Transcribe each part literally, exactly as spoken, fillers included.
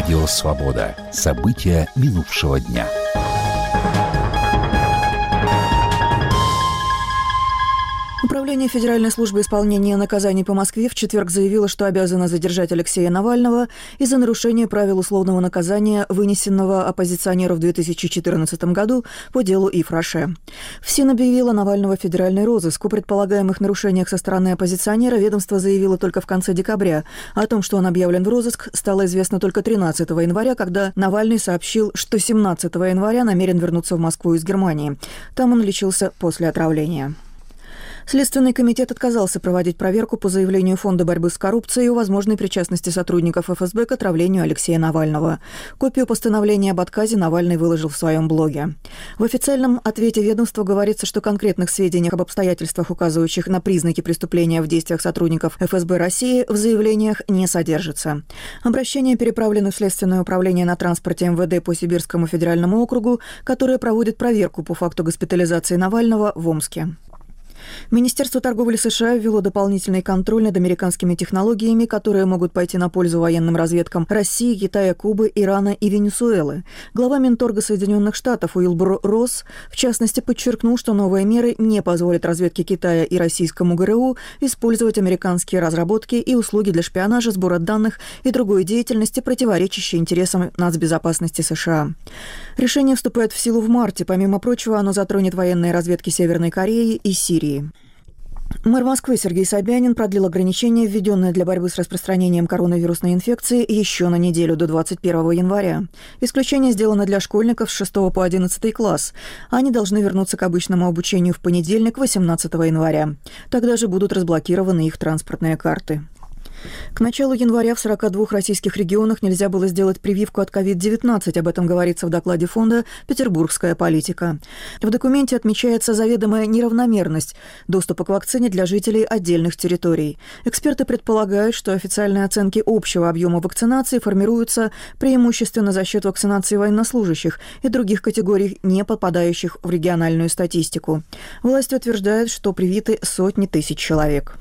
Радио «Свобода». События минувшего дня. Управление Федеральной службы исполнения наказаний по Москве в четверг заявило, что обязано задержать Алексея Навального из-за нарушения правил условного наказания, вынесенного оппозиционеру в две тысячи четырнадцатом году по делу Ив Роше. ФСИН объявила Навального в федеральный розыск. О предполагаемых нарушениях со стороны оппозиционера ведомство заявило только в конце декабря. О том, что он объявлен в розыск, стало известно только тринадцатого января, когда Навальный сообщил, что семнадцатого января намерен вернуться в Москву из Германии. Там он лечился после отравления. Следственный комитет отказался проводить проверку по заявлению Фонда борьбы с коррупцией о возможной причастности сотрудников эф эс бэ к отравлению Алексея Навального. Копию постановления об отказе Навальный выложил в своем блоге. В официальном ответе ведомства говорится, что конкретных сведений об обстоятельствах, указывающих на признаки преступления в действиях сотрудников эф эс бэ России, в заявлениях не содержится. Обращения переправлены в Следственное управление на транспорте эм вэ дэ по Сибирскому федеральному округу, которое проводит проверку по факту госпитализации Навального в Омске. Министерство торговли США ввело дополнительный контроль над американскими технологиями, которые могут пойти на пользу военным разведкам России, Китая, Кубы, Ирана и Венесуэлы. Глава Минторга Соединенных Штатов Уилбур Росс, в частности, подчеркнул, что новые меры не позволят разведке Китая и российскому гэ эр у использовать американские разработки и услуги для шпионажа, сбора данных и другой деятельности, противоречащей интересам нацбезопасности США. Решение вступает в силу в марте. Помимо прочего, оно затронет военные разведки Северной Кореи и Сирии. Мэр Москвы Сергей Собянин продлил ограничения, введенные для борьбы с распространением коронавирусной инфекции, еще на неделю до двадцать первого января. Исключение сделано для школьников с шестого по одиннадцатый класс. Они должны вернуться к обычному обучению в понедельник, восемнадцатого января. Тогда же будут разблокированы их транспортные карты. К началу января в сорока двух российских регионах нельзя было сделать прививку от ковид девятнадцать. Об этом говорится в докладе фонда «Петербургская политика». В документе отмечается заведомая неравномерность доступа к вакцине для жителей отдельных территорий. Эксперты предполагают, что официальные оценки общего объема вакцинации формируются преимущественно за счет вакцинации военнослужащих и других категорий, не попадающих в региональную статистику. Власти утверждают, что привиты сотни тысяч человек.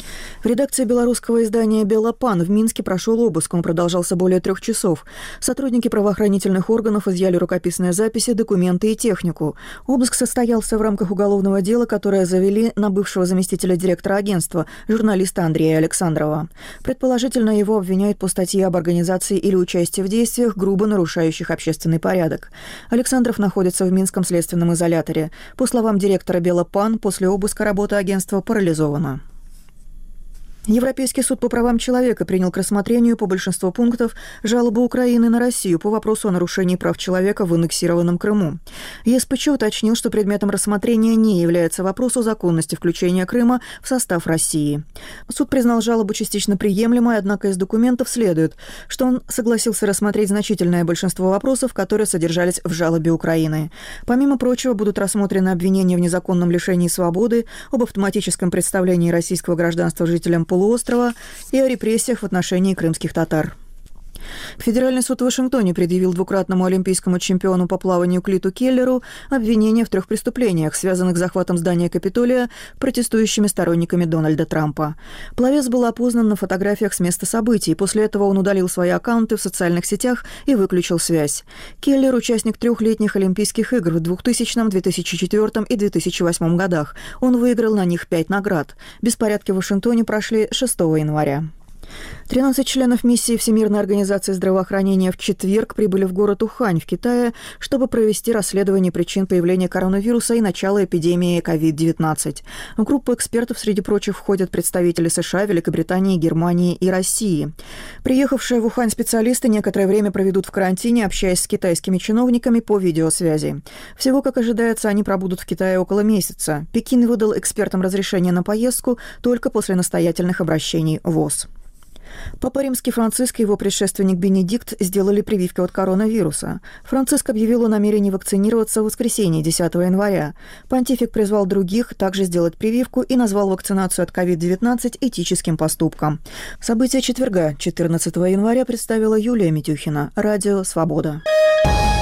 В редакции белорусского издания «Белопан» в Минске прошел обыск. Он продолжался более трех часов. Сотрудники правоохранительных органов изъяли рукописные записи, документы и технику. Обыск состоялся в рамках уголовного дела, которое завели на бывшего заместителя директора агентства, журналиста Андрея Александрова. Предположительно, его обвиняют по статье об организации или участии в действиях, грубо нарушающих общественный порядок. Александров находится в Минском следственном изоляторе. По словам директора «Белопан», после обыска работа агентства парализована. Европейский суд по правам человека принял к рассмотрению по большинству пунктов жалобу Украины на Россию по вопросу о нарушении прав человека в аннексированном Крыму. е эс пэ че уточнил, что предметом рассмотрения не является вопрос о законности включения Крыма в состав России. Суд признал жалобу частично приемлемой, однако из документов следует, что он согласился рассмотреть значительное большинство вопросов, которые содержались в жалобе Украины. Помимо прочего, будут рассмотрены обвинения в незаконном лишении свободы, об автоматическом представлении российского гражданства жителям полуострова и о репрессиях в отношении крымских татар. Федеральный суд в Вашингтоне предъявил двукратному олимпийскому чемпиону по плаванию Клиту Келлеру обвинения в трех преступлениях, связанных с захватом здания Капитолия протестующими сторонниками Дональда Трампа. Пловец был опознан на фотографиях с места событий. После этого он удалил свои аккаунты в социальных сетях и выключил связь. Келлер – участник трехлетних Олимпийских игр в двухтысячном, две тысячи четвёртом и две тысячи восьмом годах. Он выиграл на них пять наград. Беспорядки в Вашингтоне прошли шестого января. тринадцать членов миссии Всемирной организации здравоохранения в четверг прибыли в город Ухань в Китае, чтобы провести расследование причин появления коронавируса и начала эпидемии ковид девятнадцать. В группу экспертов, среди прочих, входят представители США, Великобритании, Германии и России. Приехавшие в Ухань специалисты некоторое время проведут в карантине, общаясь с китайскими чиновниками по видеосвязи. Всего, как ожидается, они пробудут в Китае около месяца. Пекин выдал экспертам разрешение на поездку только после настоятельных обращений ВОЗ. Папа Римский Франциск и его предшественник Бенедикт сделали прививки от коронавируса. Франциск объявил о намерении вакцинироваться в воскресенье, десятого января. Понтифик призвал других также сделать прививку и назвал вакцинацию от ковид девятнадцать этическим поступком. События четверга, четырнадцатого января, представила Юлия Митюхина. Радио «Свобода».